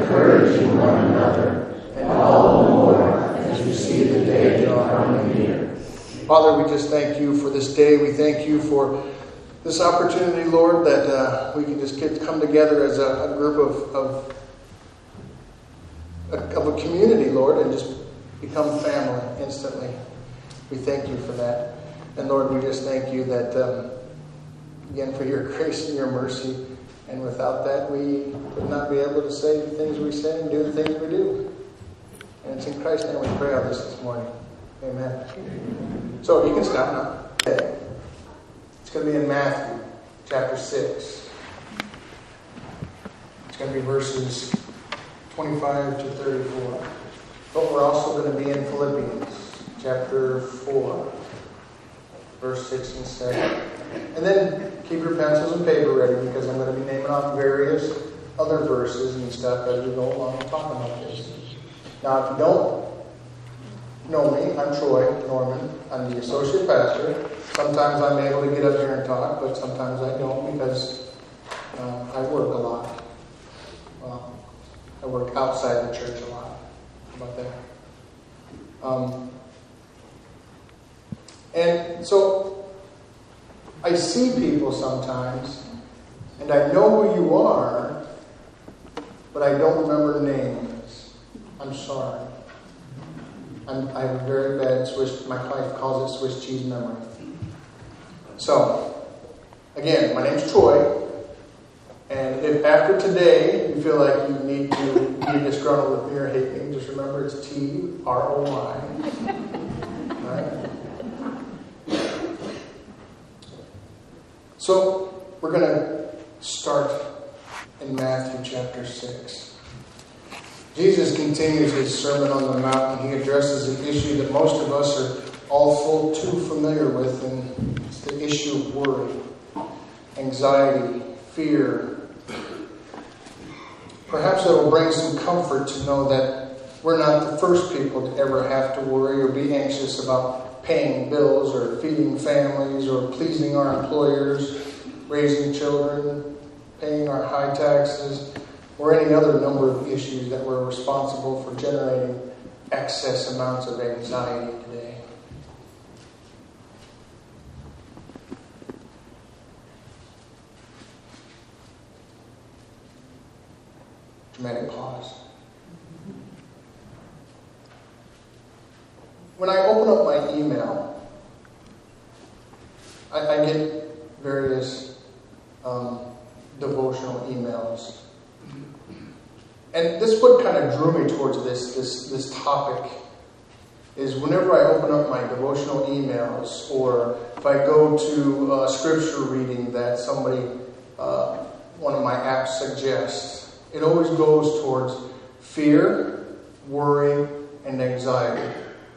encouraging one another, and all the more as you see the day drawing near. Father, we just thank you for this day. We thank you for this opportunity, Lord, that we can just come together as a group of a community, Lord, and just become family instantly. We thank you for that. And Lord, we just thank you that, again, for your grace and your mercy. And without that, we would not be able to say the things we say and do the things we do. And it's in Christ's name we pray on this morning. Amen. So you can stop now. Okay. It's going to be in Matthew chapter 6. It's going to be verses 25 to 34. But we're also going to be in Philippians chapter 4, verse 6 and 7. And then keep your pencils and paper ready, because I'm going to be naming off various other verses and stuff as we go along and talk about this. Now, if you don't know me, I'm Troy Norman. I'm the associate pastor. Sometimes I'm able to get up here and talk, but sometimes I don't, because I work a lot. Well, I work outside the church a lot. How about that? And so I see people sometimes, and I know who you are, but I don't remember names. I'm sorry. I have a very bad my wife calls it Swiss cheese memory. So, again, my name's Troy, and if after today you feel like you need to be disgruntled with me or hate me, just remember it's T-R-O-Y. Right? So, we're going to start in Matthew chapter 6. Jesus continues his Sermon on the Mount, and he addresses an issue that most of us are all too familiar with, and it's the issue of worry, anxiety, fear. Perhaps it will bring some comfort to know that we're not the first people to ever have to worry or be anxious about paying bills or feeding families or pleasing our employers, raising children, paying our high taxes, or any other number of issues that we're responsible for generating excess amounts of anxiety today. Dramatic pause. When I open up my email, I get various devotional emails. And this what kind of drew me towards this topic is whenever I open up my devotional emails, or if I go to a scripture reading that somebody, one of my apps suggests, it always goes towards fear, worry, and anxiety.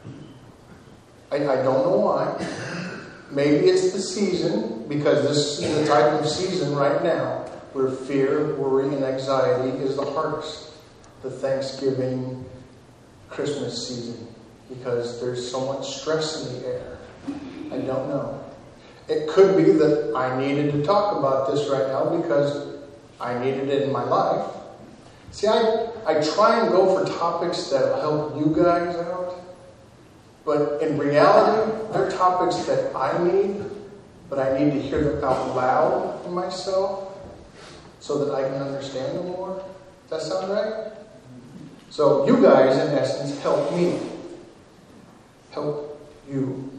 I don't know why. Maybe it's the season, because this is the type of season right now where fear, worry, and anxiety is the hardest. The Thanksgiving, Christmas season, because there's so much stress in the air. I don't know. It could be that I needed to talk about this right now because I needed it in my life. See, I try and go for topics that will help you guys out, but in reality, they're topics that I need, but I need to hear them out loud for myself so that I can understand them more. Does that sound right? So you guys, in essence, help me. Help you.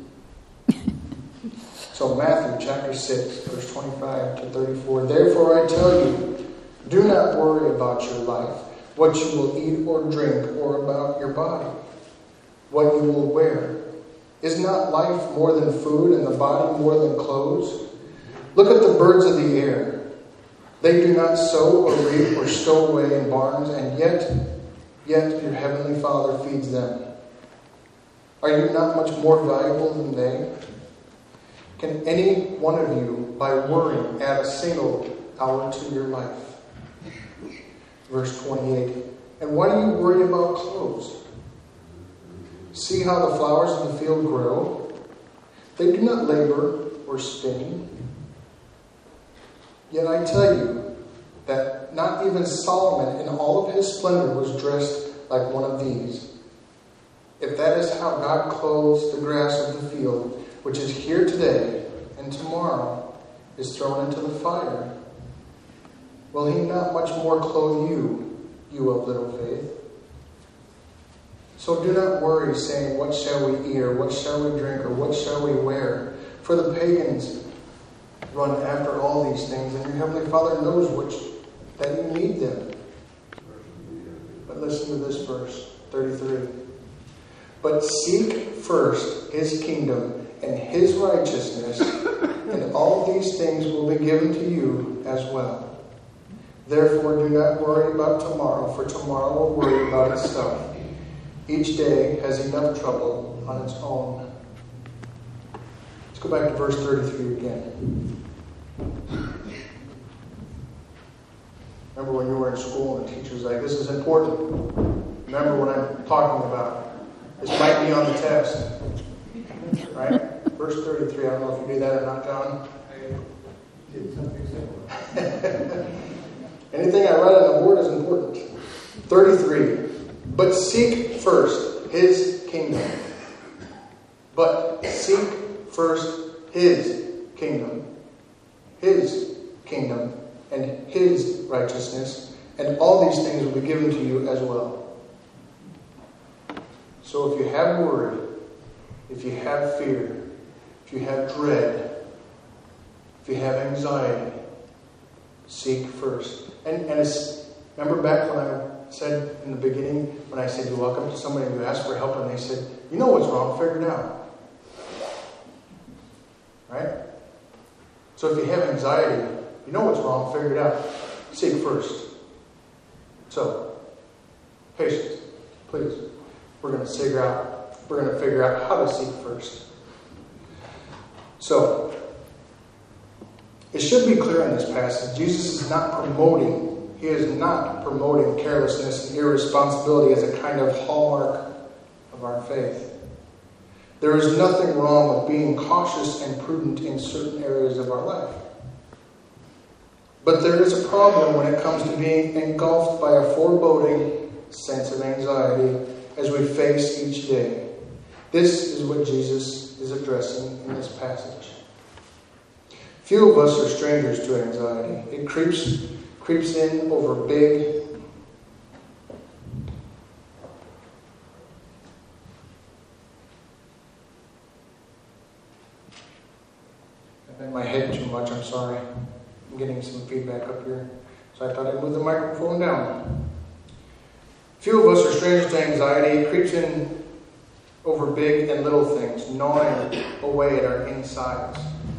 So Matthew chapter 6, verse 25 to 34. Therefore I tell you, do not worry about your life, what you will eat or drink, or about your body, what you will wear. Is not life more than food, and the body more than clothes? Look at the birds of the air. They do not sow or reap or stow away in barns, and yet your heavenly Father feeds them. Are you not much more valuable than they? Can any one of you, by worrying, add a single hour to your life? Verse 28. And why do you worry about clothes? See how the flowers of the field grow? They do not labor or spin. Yet I tell you that that not even Solomon in all of his splendor was dressed like one of these. If that is how God clothes the grass of the field, which is here today and tomorrow is thrown into the fire, will he not much more clothe you, you of little faith? So do not worry, saying, what shall we eat, or what shall we drink, or what shall we wear? For the pagans run after all these things, and your heavenly Father knows that you need them. But listen to this verse, 33. But seek first his kingdom and his righteousness, and all these things will be given to you as well. Therefore do not worry about tomorrow, for tomorrow will worry about itself. Each day has enough trouble on its own. Let's go back to verse 33 again. Remember when you were in school and the teacher was like, this is important. Remember what I'm talking about. This might be on the test. Right? Verse 33. I don't know if you do that or not, John. I did something similar. Anything I write on the board is important. 33. But seek first his kingdom. But seek first his kingdom. His kingdom and his righteousness. And all these things will be given to you as well. So if you have worry, if you have fear, if you have dread, if you have anxiety, seek first. And remember back when I said in the beginning, when I said you walk up to somebody and you ask for help and they said, you know what's wrong, figure it out. Right? So if you have anxiety, you know what's wrong, figure it out. Seek first. So, patience, please. We're going to figure out how to seek first. So, it should be clear in this passage, Jesus is not promoting carelessness and irresponsibility as a kind of hallmark of our faith. There is nothing wrong with being cautious and prudent in certain areas of our life. But there is a problem when it comes to being engulfed by a foreboding sense of anxiety as we face each day. This is what Jesus is addressing in this passage. Few of us are strangers to anxiety. It creeps in over big I'm in my head too much, I'm sorry. I'm getting some feedback up here. So I thought I'd move the microphone down. Few of us are strangers to anxiety. It creeps in over big and little things, gnawing away at our insides.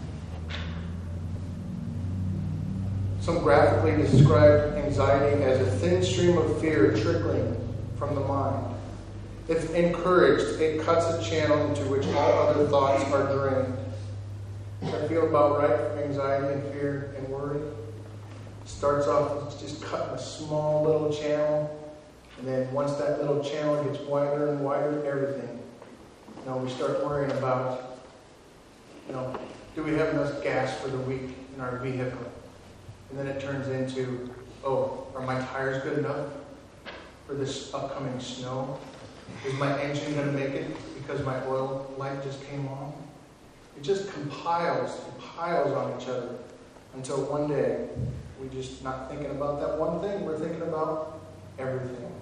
Some graphically describe anxiety as a thin stream of fear trickling from the mind. If encouraged, it cuts a channel into which all other thoughts are drained. Does that feel about right for anxiety and fear and worry? It starts off with just cutting a small little channel, and then once that little channel gets wider and wider, everything. We start worrying about, do we have enough gas for the week in our vehicle? And then it turns into, are my tires good enough for this upcoming snow? Is my engine going to make it because my oil light just came on? It just piles on each other until one day we're just not thinking about that one thing. We're thinking about everything.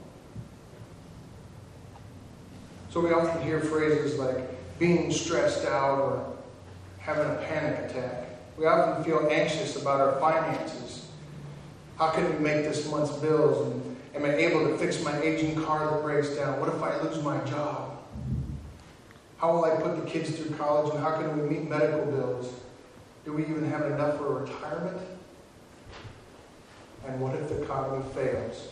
So we often hear phrases like being stressed out or having a panic attack. We often feel anxious about our finances. How can we make this month's bills? And am I able to fix my aging car that breaks down? What if I lose my job? How will I put the kids through college, and how can we meet medical bills? Do we even have enough for retirement? And what if the economy fails?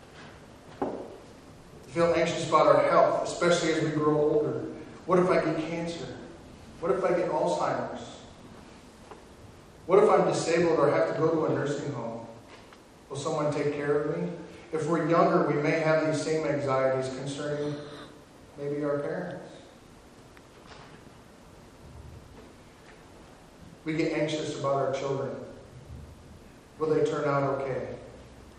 We feel anxious about our health, especially as we grow older. What if I get cancer? What if I get Alzheimer's? What if I'm disabled or have to go to a nursing home? Will someone take care of me? If we're younger, we may have these same anxieties concerning maybe our parents. We get anxious about our children. Will they turn out okay?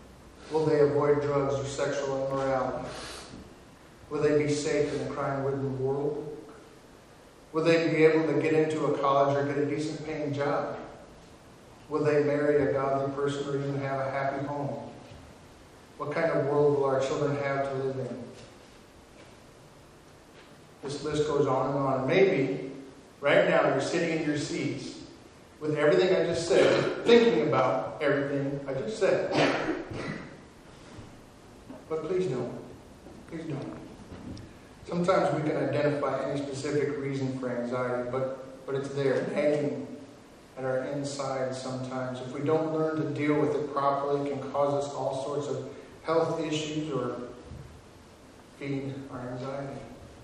Will they avoid drugs or sexual immorality? Will they be safe in a crime-ridden world? Will they be able to get into a college or get a decent paying job? Will they marry a godly person or even have a happy home? What kind of world will our children have to live in? This list goes on and on. Maybe right now you're sitting in your seats with everything I just said, thinking about everything I just said. But please don't. Please don't. Sometimes we can identify any specific reason for anxiety, but it's there, hanging at our inside sometimes. If we don't learn to deal with it properly, it can cause us all sorts of health issues or feed our anxiety.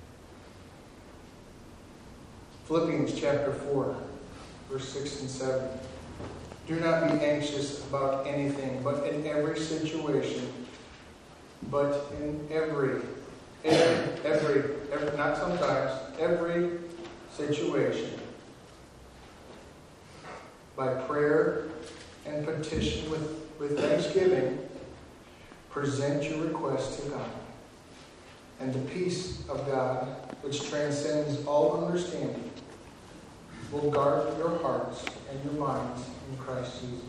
Philippians chapter 4, verse 6 and 7. Do not be anxious about anything, but in every situation, not sometimes, every situation, by prayer and petition with thanksgiving, present your requests to God. And the peace of God, which transcends all understanding, will guard your hearts and your minds in Christ Jesus.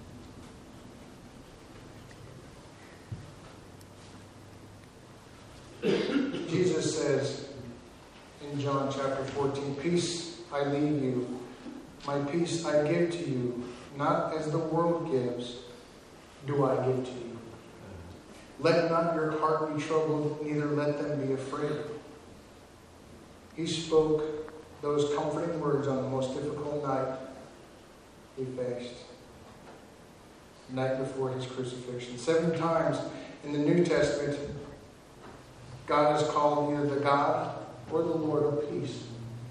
Jesus says in John chapter 14, peace I leave you, my peace I give to you, not as the world gives, do I give to you. Let not your heart be troubled, neither let them be afraid. He spoke those comforting words on the most difficult night he faced, the night before his crucifixion. 7 times in the New Testament, God is called either the God or the Lord of peace.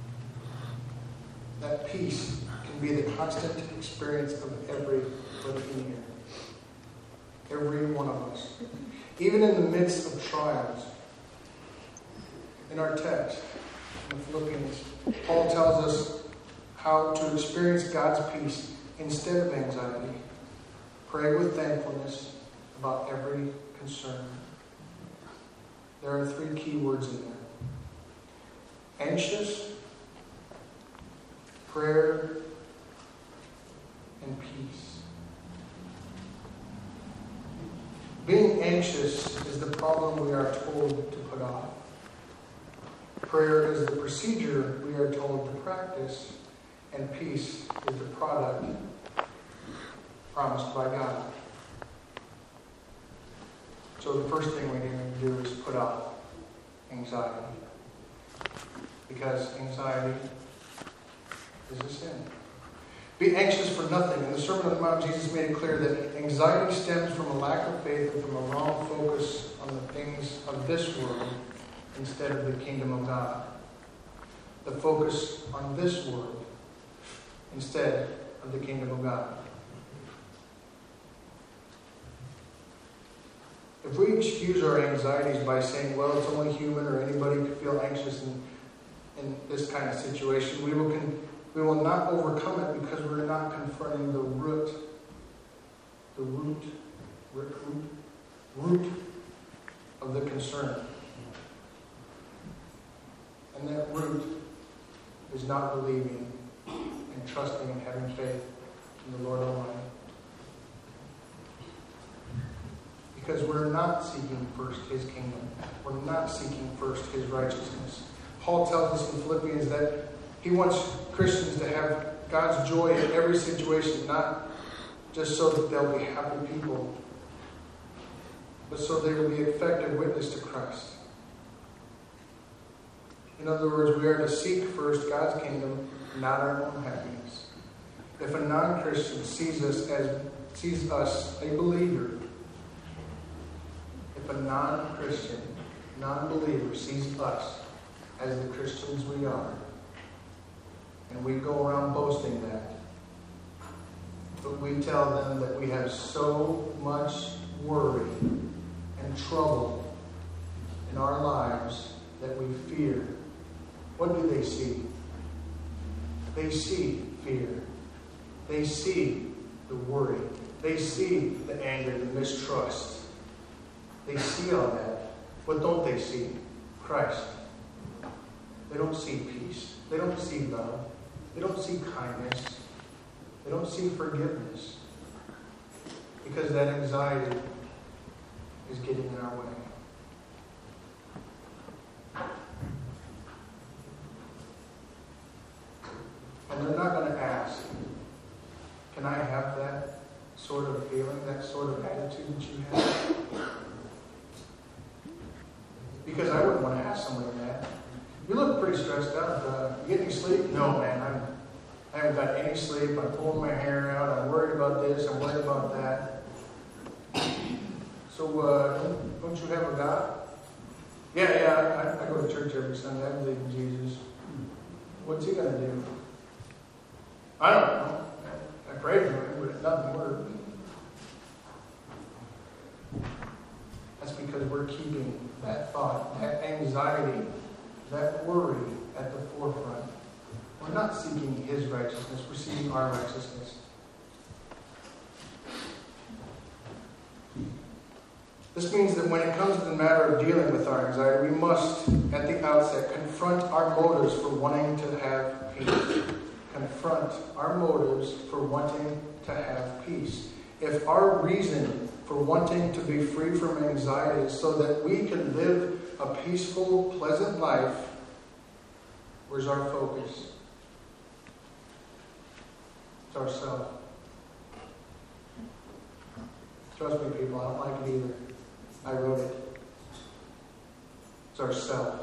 That peace can be the constant experience of every living here. Every one of us. Even in the midst of trials. In our text, in Philippians, Paul tells us how to experience God's peace instead of anxiety. Pray with thankfulness about every concern. There are 3 key words in there. Anxious, prayer, and peace. Being anxious is the problem we are told to put off. Prayer is the procedure we are told to practice, and peace is the product promised by God. So the first thing we need to do is put off anxiety. Because anxiety is a sin. Be anxious for nothing. In the Sermon on the Mount, Jesus made it clear that anxiety stems from a lack of faith and from a wrong focus on the things of this world instead of the kingdom of God. The focus on this world instead of the kingdom of God. If we excuse our anxieties by saying, well, it's only human or anybody could feel anxious in this kind of situation, we will not overcome it because we're not confronting the root of the concern. And that root is not believing and trusting and having faith in the Lord Almighty. Because we're not seeking first His kingdom. We're not seeking first His righteousness. Paul tells us in Philippians that he wants Christians to have God's joy in every situation, not just so that they'll be happy people, but so they will be effective witness to Christ. In other words, we are to seek first God's kingdom, not our own happiness. If a non-Christian sees us, a believer, if a non-Christian, non-believer sees us as the Christians we are, and we go around boasting that, but we tell them that we have so much worry and trouble in our lives that we fear, what do they see? They see fear. They see the worry. They see the anger, the mistrust, They see all that. What don't they see? Christ. They don't see peace. They don't see love. They don't see kindness. They don't see forgiveness. Because that anxiety is getting in our way. And they're not going to ask, can I have that sort of feeling, that sort of attitude that you have? Because I wouldn't want to ask somebody that. You look pretty stressed out. You get any sleep? No, man. I haven't got any sleep. I'm pulling my hair out. I'm worried about this. I'm worried about that. So, don't you have a God? Yeah. I go to church every Sunday. I believe in Jesus. What's he going to do? I don't know. I prayed for him, but it doesn't work. That's because we're keeping that thought, that anxiety, that worry at the forefront. We're not seeking his righteousness, we're seeking our righteousness. This means that when it comes to the matter of dealing with our anxiety, we must, at the outset, confront our motives for wanting to have peace. Confront our motives for wanting to have peace. If our reason for wanting to be free from anxiety is so that we can live a peaceful, pleasant life, where's our focus? It's ourself. Trust me, people, I don't like it either. I wrote it. It's ourself.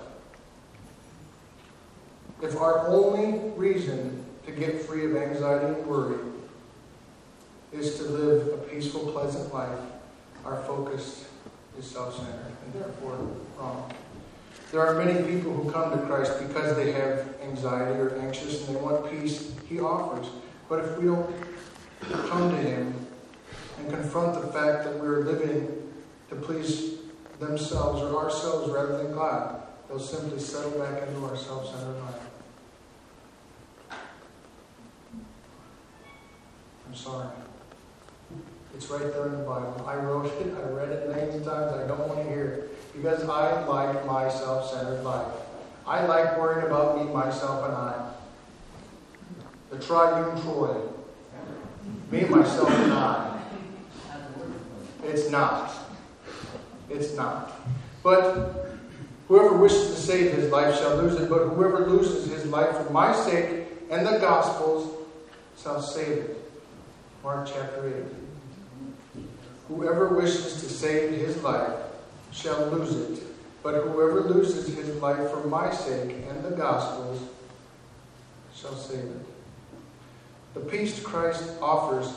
If our only reason to get free of anxiety and worry is to live a peaceful, pleasant life, our focus is self-centered and therefore wrong. There are many people who come to Christ because they have anxiety or anxious and they want peace. He offers. But if we don't come to him and confront the fact that we're living to please themselves or ourselves rather than God, they'll simply settle back into our self-centered life. I'm sorry. It's right there in the Bible. I wrote it. I read it many times. I don't want to hear it. Because I like my self-centered life. I like worrying about me, myself, and I. The triune Troy. Me, myself, and I. It's not. It's not. But whoever wishes to save his life shall lose it. But whoever loses his life for my sake and the gospel's shall save it. Mark chapter 8. Whoever wishes to save his life shall lose it, but whoever loses his life for my sake and the gospel's shall save it. The peace Christ offers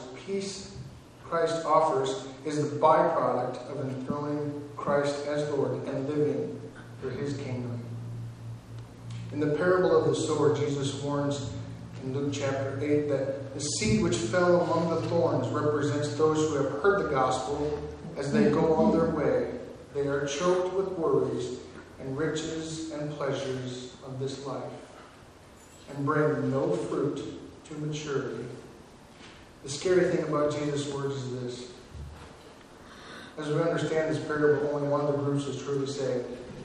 is the byproduct of enthroning Christ as Lord and living for his kingdom. In the parable of the sower, Jesus warns in Luke chapter 8 that the seed which fell among the thorns represents those who have heard the gospel. As they go on their way, they are choked with worries and riches and pleasures of this life and bring no fruit to maturity. The scary thing about Jesus' words is this. As we understand this parable, only one of the groups is truly saved.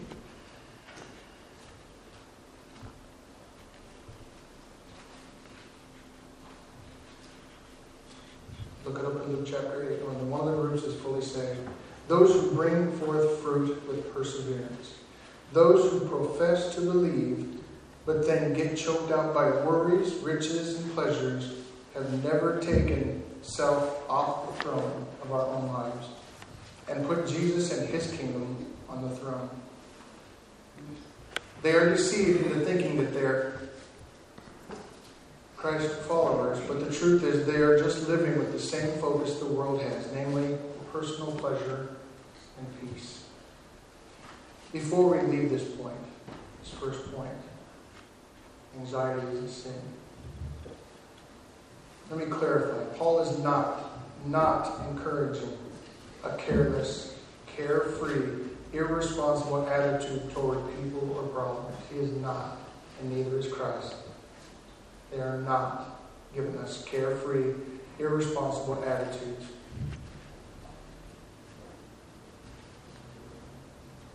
Look it up in Luke chapter 8. Only one of the groups is fully saved. Those who bring forth fruit with perseverance. Those who profess to believe, but then get choked out by worries, riches, and pleasures, have never taken self off the throne of our own lives and put Jesus and his kingdom on the throne. They are deceived into thinking that they're Christ followers, but the truth is they are just living with the same focus the world has, namely personal pleasure and peace. Before we leave this point, this first point, anxiety is a sin. Let me clarify. Paul is not encouraging a careless, carefree, irresponsible attitude toward people or problems. He is not, and neither is Christ. They are not giving us carefree, irresponsible attitudes.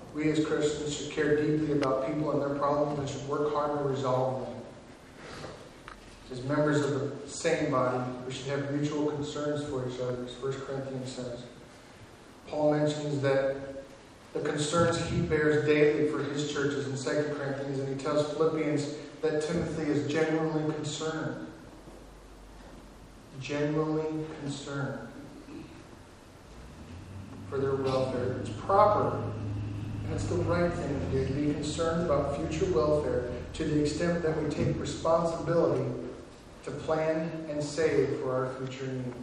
We as Christians should care deeply about people and their problems and should work hard to resolve them. As members of the same body, we should have mutual concerns for each other, as 1 Corinthians says. Paul mentions that the concerns he bears daily for his churches in 2 Corinthians, and he tells Philippians that Timothy is genuinely concerned. Genuinely concerned for their welfare. It's proper, and it's the right thing to do, to be concerned about future welfare to the extent that we take responsibility to plan and save for our future needs.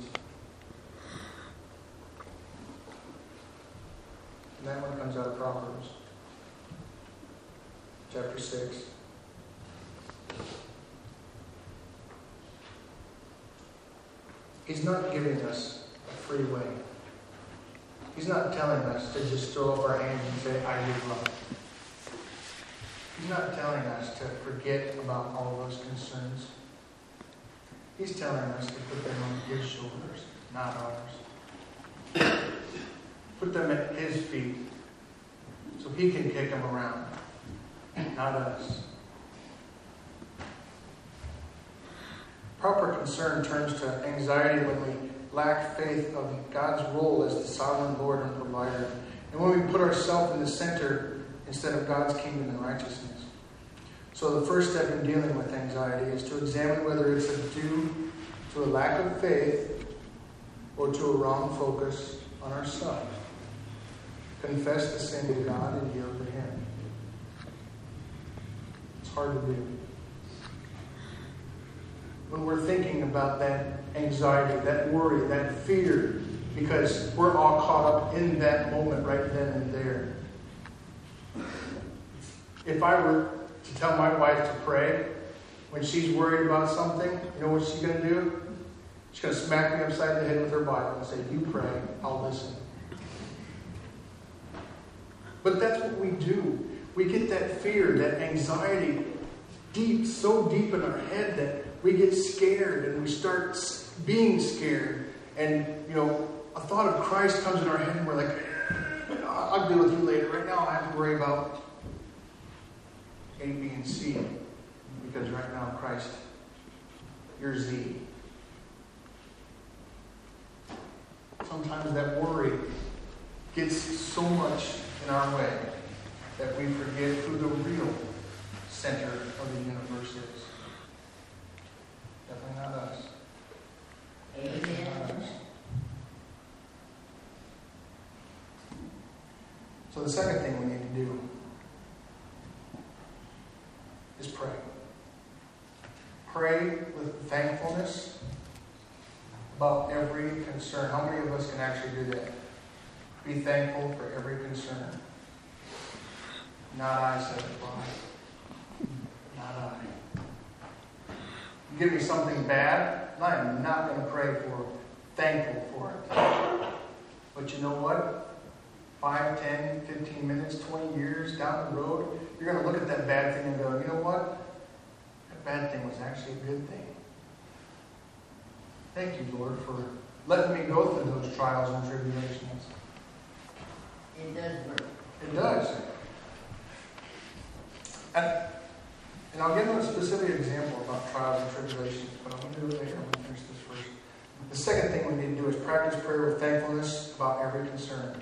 And that one comes out of Proverbs, chapter 6. He's not giving us a free way. He's not telling us to just throw up our hands and say, I give up. He's not telling us to forget about all those concerns. He's telling us to put them on His shoulders, not ours. Put them at His feet so He can kick them around, not us. Proper concern turns to anxiety when we lack faith of God's role as the sovereign Lord and provider, and when we put ourselves in the center instead of God's kingdom and righteousness. So the first step in dealing with anxiety is to examine whether it's due to a lack of faith or to a wrong focus on ourselves. Confess the sin to God and yield to Him. It's hard to do. When we're thinking about that anxiety, that worry, that fear, because we're all caught up in that moment right then and there. If I were to tell my wife to pray when she's worried about something, you know what she's going to do? She's going to smack me upside the head with her Bible and say, you pray, I'll listen. But that's what we do. We get that fear, that anxiety deep, so deep in our head that we get scared and we start being scared. And, a thought of Christ comes in our head and we're like, I'll deal with you later. Right now I have to worry about A, B, and C. Because right now, Christ, you're Z. Sometimes that worry gets so much in our way that we forget who the real center of the universe is. Definitely not us. Amen. Not us. So the second thing we need to do is pray. Pray with thankfulness about every concern. How many of us can actually do that? Be thankful for every concern. Not I, said the Father. Not I. You give me something bad, and I am not going to pray for it. Thankful for it. But you know what? 5, 10, 15 minutes, 20 years down the road, you're going to look at that bad thing and go, you know what? That bad thing was actually a good thing. Thank you, Lord, for letting me go through those trials and tribulations. It does work. It does. And I'll give them a specific example about trials and tribulations, but I'm going to do it later. I'm going to finish this first. The second thing we need to do is practice prayer with thankfulness about every concern.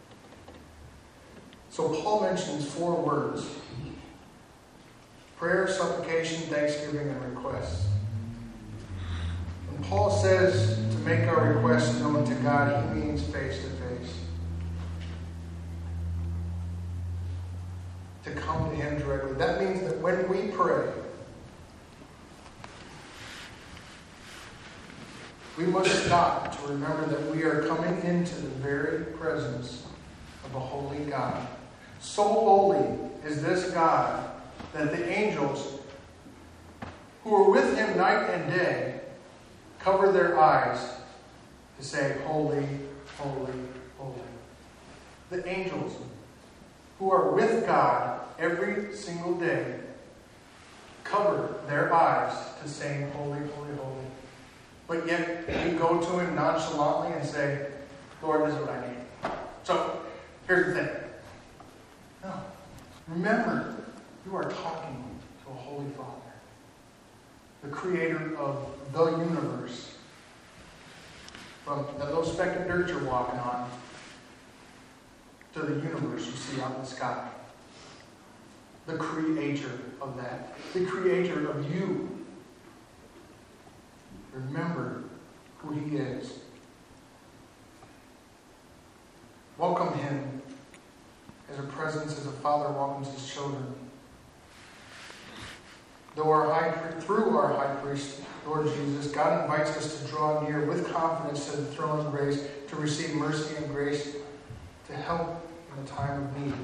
So Paul mentions 4 words: prayer, supplication, thanksgiving, and requests. When Paul says to make our requests known to God, he means face to face. To come to Him directly. That means that when we pray, we must stop to remember that we are coming into the very presence of a holy God. So holy is this God that the angels who are with Him night and day cover their eyes to say, holy, holy, holy. The angels who are with God every single day cover their eyes to saying, holy, holy, holy. But yet we go to Him nonchalantly and say, Lord, this is what I need. So here's the thing. Remember, you are talking to a Holy Father, the creator of the universe. From the little speck of dirt you're walking on to the universe you see out in the sky. The creator of that. The creator of you. Remember who he is. Welcome him as a presence, as a father welcomes his children. Through our high priest, Lord Jesus, God invites us to draw near with confidence to the throne of grace, to receive mercy and grace, to help in the time of need.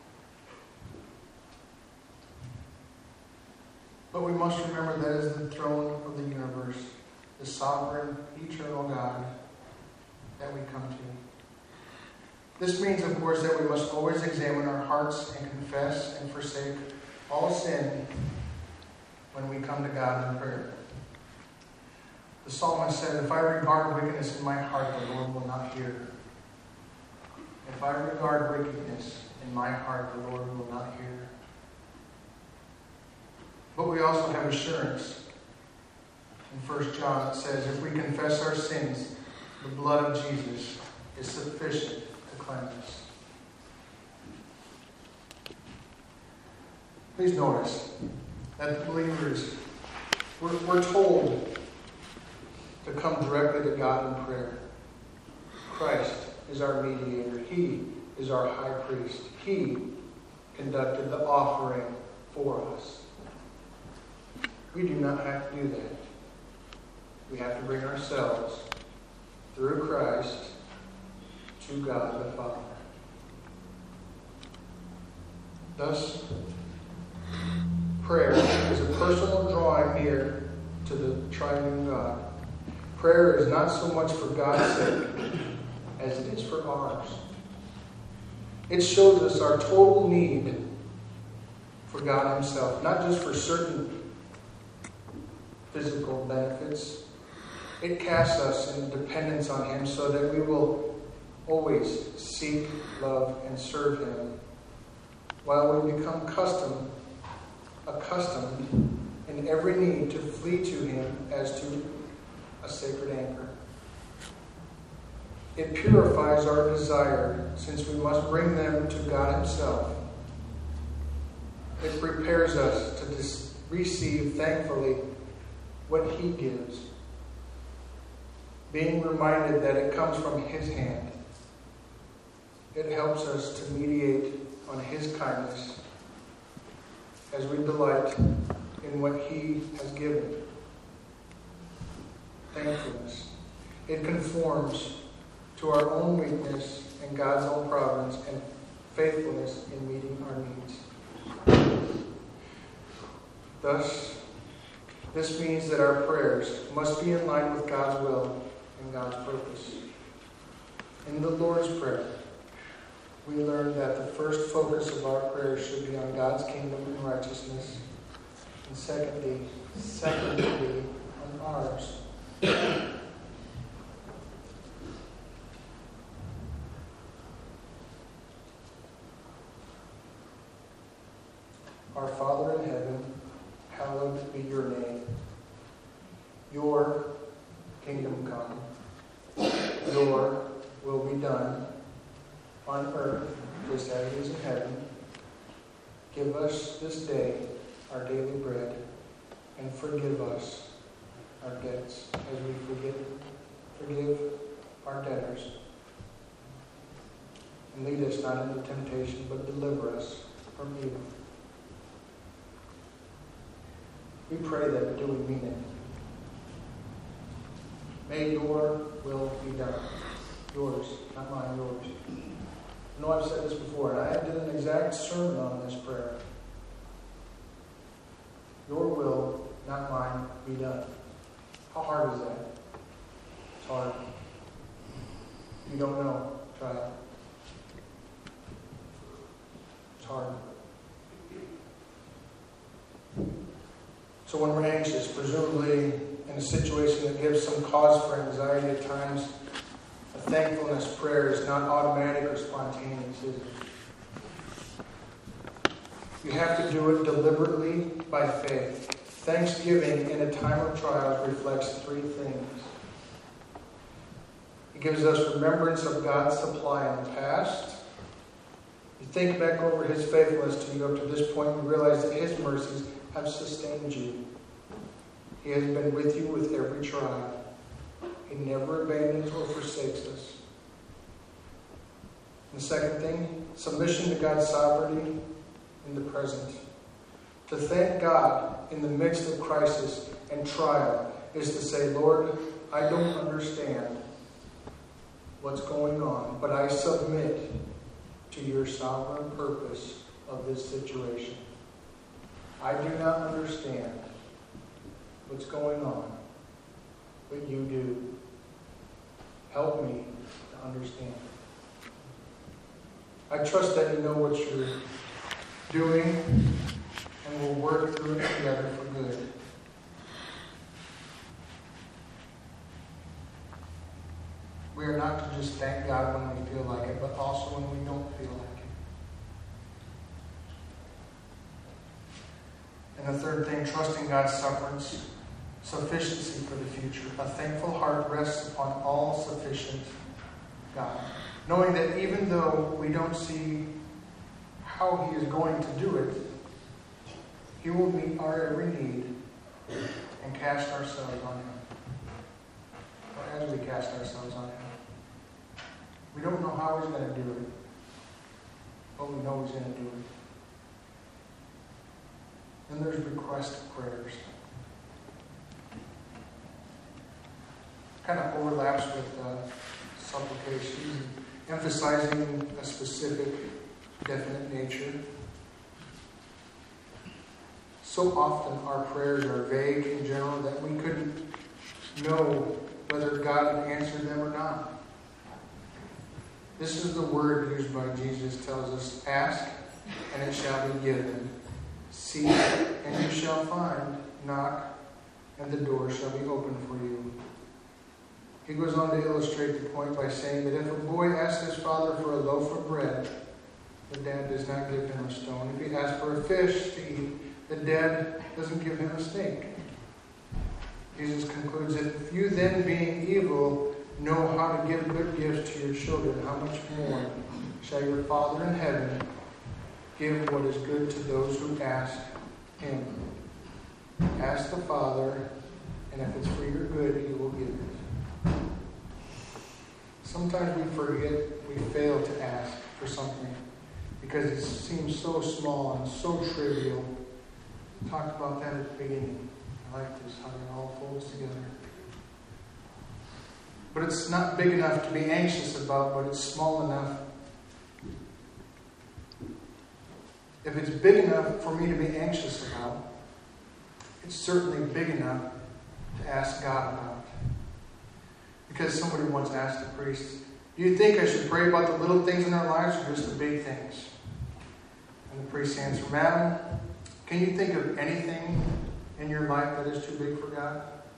But we must remember that is the throne of the universe, the sovereign, eternal God that we come to. This means, of course, that we must always examine our hearts and confess and forsake all sin when we come to God in prayer. The psalmist said, if I regard wickedness in my heart, the Lord will not hear. If I regard wickedness in my heart, the Lord will not hear. But we also have assurance. In 1 John it says, if we confess our sins, the blood of Jesus is sufficient to cleanse us. Please notice that the believers, we're told to come directly to God in prayer. Christ is our mediator. He is our high priest. He conducted the offering for us. We do not have to do that. We have to bring ourselves through Christ to God the Father. Thus, prayer is a personal drawing near to the triune God. Prayer is not so much for God's sake as it is for ours. It shows us our total need for God himself, not just for certain physical benefits. It casts us in dependence on him so that we will always seek, love, and serve him while we become accustomed in every need to flee to him as to a sacred anchor. It purifies our desire, since we must bring them to God himself. It prepares us to receive thankfully what he gives, being reminded that it comes from his hand. It helps us to mediate on his kindness as we delight in what he has given. Thankfulness. It conforms to our own weakness and God's own providence and faithfulness in meeting our needs. Thus, this means that our prayers must be in line with God's will and God's purpose. In the Lord's Prayer, we learn that the first focus of our prayers should be on God's kingdom and righteousness, and secondly on ours. Our Father in heaven, hallowed be your name. Your kingdom come. Your will be done on earth just as it is in heaven. Give us this day our daily bread, and forgive us our debts as we forgive our debtors. And lead us not into temptation, but deliver us from evil. We pray that do we mean it. May your will be done. Yours, not mine, yours. I know I've said this before, and I did an exact sermon on this prayer. Your will, not mine, be done. How hard is that? It's hard. You don't know. Try it. It's hard. So when we're anxious, presumably in a situation that gives some cause for anxiety at times, a thankfulness prayer is not automatic or spontaneous, is it? You have to do it deliberately by faith. Thanksgiving in a time of trials reflects three things. It gives us remembrance of God's supply in the past. You think back over His faithfulness to you up to this point, you realize that His mercies have sustained you. He has been with you with every trial. He never abandons or forsakes us. And the second thing, submission to God's sovereignty in the present. To thank God in the midst of crisis and trial is to say, Lord, I don't understand what's going on, but I submit to your sovereign purpose of this situation. I do not understand what's going on, but you do. Help me to understand. I trust that you know what you're doing and will work through it together for good. We are not to just thank God when we feel like it, but also when we don't feel like it. And the third thing, trusting God's sufficiency for the future. A thankful heart rests upon all-sufficient God. Knowing that even though we don't see how He is going to do it, He will meet our every need and cast ourselves on Him. Or as we cast ourselves on Him. We don't know how He's going to do it, but we know He's going to do it. Then there's request prayers. Kind of overlaps with supplication, emphasizing a specific, definite nature. So often our prayers are vague in general that we couldn't know whether God would answer them or not. This is the word used by Jesus, tells us, ask and it shall be given. Seek and you shall find. Knock and the door shall be opened for you. He goes on to illustrate the point by saying that if a boy asks his father for a loaf of bread, the dad does not give him a stone. If he asks for a fish to eat, the dad doesn't give him a snake. Jesus concludes that if you then, being evil, know how to give good gifts to your children, how much more shall your Father in heaven give what is good to those who ask Him? Ask the Father, and if it's for your good, He will give it. Sometimes we forget, we fail to ask for something because it seems so small and so trivial. We talked about that at the beginning. I like this, how it all folds together. But it's not big enough to be anxious about, but it's small enough. If it's big enough for me to be anxious about, it's certainly big enough to ask God about. Because somebody once asked the priest, do you think I should pray about the little things in our lives or just the big things? And the priest answered, Madam, can you think of anything in your life that is too big for God?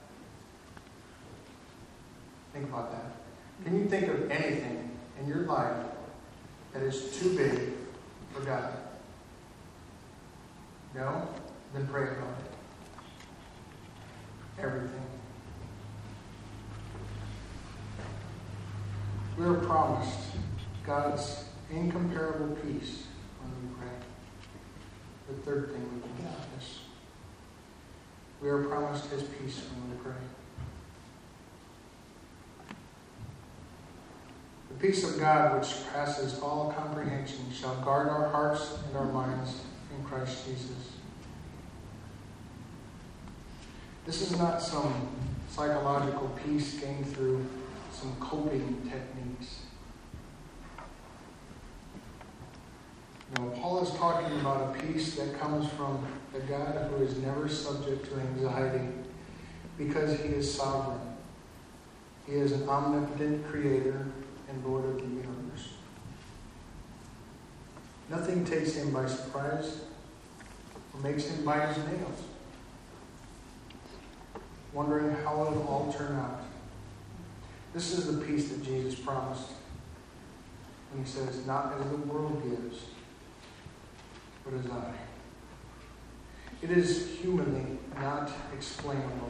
Think about that. Can you think of anything in your life that is too big for God? No? Then pray about it. Everything. We are promised God's incomparable peace when we pray. The third thing we can get out of this. We are promised His peace when we pray. The peace of God, which surpasses all comprehension, shall guard our hearts and our minds in Christ Jesus. This is not some psychological peace gained through some coping techniques. No, Paul is talking about a peace that comes from the God who is never subject to anxiety because He is sovereign. He is an omnipotent creator and Lord of the universe. Nothing takes Him by surprise or makes Him bite His nails, wondering how it will all turn out. This is the peace that Jesus promised when He says, not as the world gives, but as I. It is humanly not explainable.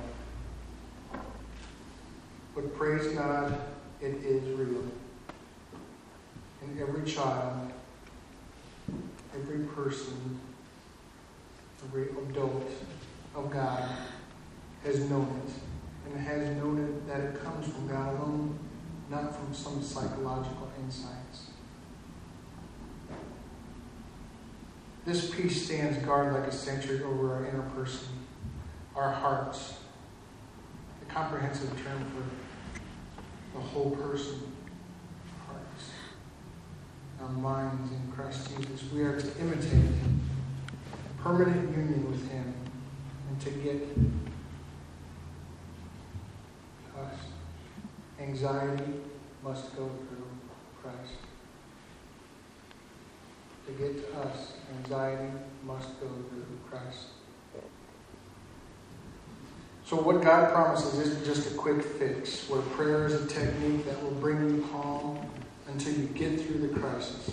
But praise God, it is real. And every child, every person, every adult of God has known it. And has known it that it comes from God alone, not from some psychological insights. This peace stands guard like a sentry over our inner person, our hearts, the comprehensive term for the whole person, hearts, our minds in Christ Jesus. We are to imitate permanent union with Him and to get us. Anxiety must go through Christ. To get to us, anxiety must go through Christ. So what God promises isn't just a quick fix, where prayer is a technique that will bring you calm until you get through the crisis.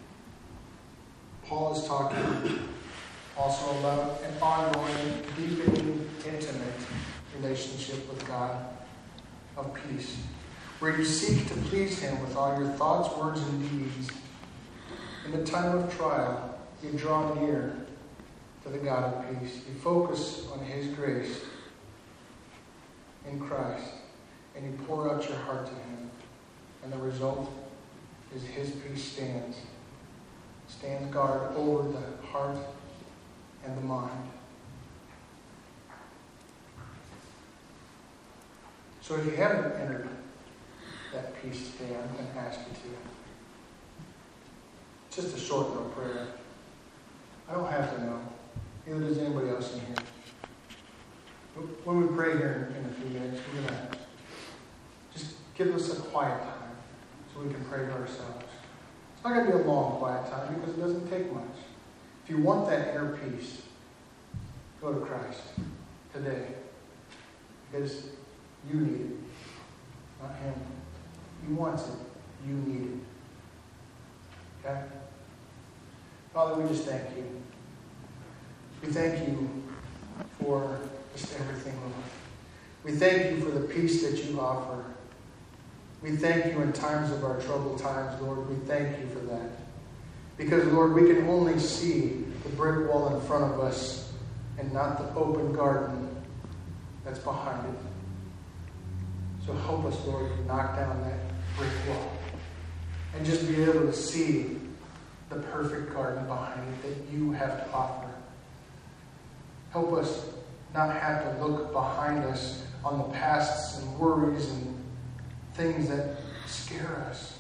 Paul is talking also about an ongoing, deepening, intimate relationship with God of peace, where you seek to please Him with all your thoughts, words, and deeds. In the time of trial, you draw near to the God of peace. You focus on His grace in Christ, and you pour out your heart to Him. And the result is His peace stands guard over the heart and the mind. So if you haven't entered that peace today, I'm going to ask you to. Just a short little prayer. I don't have to know. Neither does anybody else in here. When we pray here in a few minutes, we're going to just give us a quiet time so we can pray to ourselves. It's not going to be a long quiet time because it doesn't take much. If you want that inner peace, go to Christ today because you need it, not Him. He wants it. You need it. Okay? Father, we just thank you. We thank you for just everything, Lord. We thank you for the peace that you offer. We thank you in times of our troubled times, Lord. We thank you for that. Because, Lord, we can only see the brick wall in front of us and not the open garden that's behind it. So help us, Lord, to knock down that brick wall and just be able to see the perfect garden behind it that you have to offer. Help us not have to look behind us on the pasts and worries and things that scare us.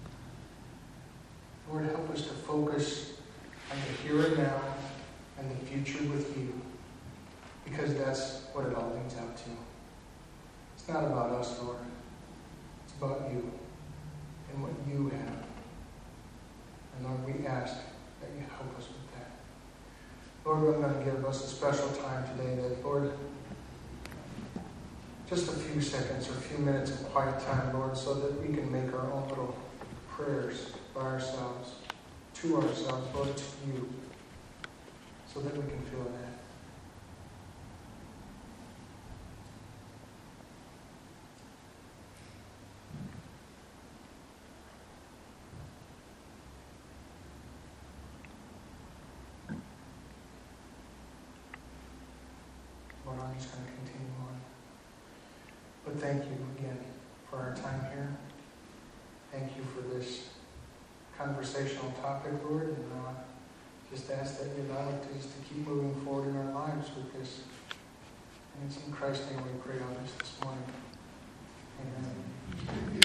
Lord, help us to focus on the here and now and the future with you, because that's what it all leads out to. It's not about us, Lord. It's about you and what you have. And Lord, we ask that you help us with that. Lord, I'm going to give us a special time today that, Lord, just a few seconds or a few minutes of quiet time, Lord, so that we can make our own little prayers by ourselves, to ourselves, Lord, to you, so that we can feel that. Lord, I'm just going to continue on. But thank you again for our time here. Thank you for this conversational topic, Lord, and just ask that you allow it to just to keep moving forward in our lives with this. And it's in Christ's name we pray on this morning. Amen.